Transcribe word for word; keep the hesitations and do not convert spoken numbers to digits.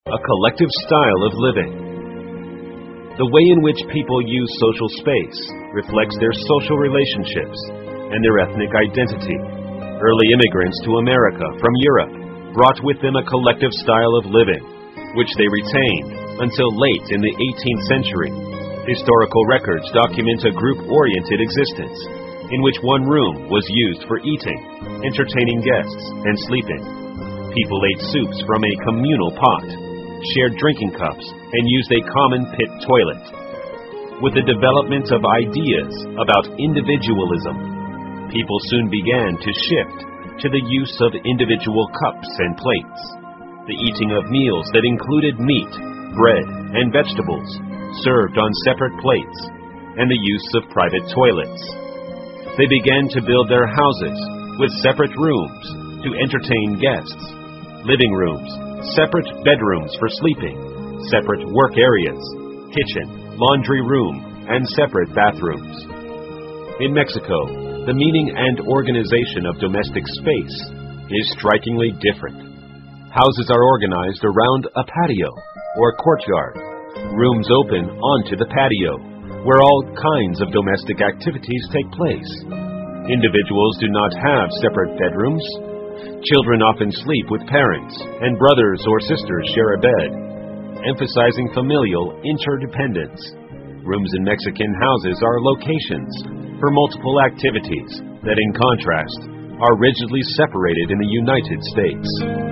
a collective style of living. The way in which people use social space reflects their social relationships and their ethnic identity. Early immigrants to America from Europe brought with them a collective style of living, which they retained until late in the eighteenth century. Historical records document a group-oriented existence in which one room was used for eating, entertaining guests, and sleeping. People ate soups from a communal pot, shared drinking cups, and used a common pit toilet. With the development of ideas about individualism, people soon began to shift to the use of individual cups and plates, the eating of meals that included meat, bread, and vegetables served on separate plates, and the use of private toilets. They began to build their houses with separate rooms to entertain guests, living rooms, separate bedrooms for sleeping, separate work areas, kitchen, laundry room, and separate bathrooms. In Mexico, the meaning and organization of domestic space is strikingly different. Houses are organized around a patio or courtyard. Rooms open onto the patio, where all kinds of domestic activities take place. Individuals do not have separate bedrooms. Children often sleep with parents, and brothers or sisters share a bed, emphasizing familial interdependence. Rooms in Mexican houses are locations for multiple activities that, in contrast, are rigidly separated in the United States.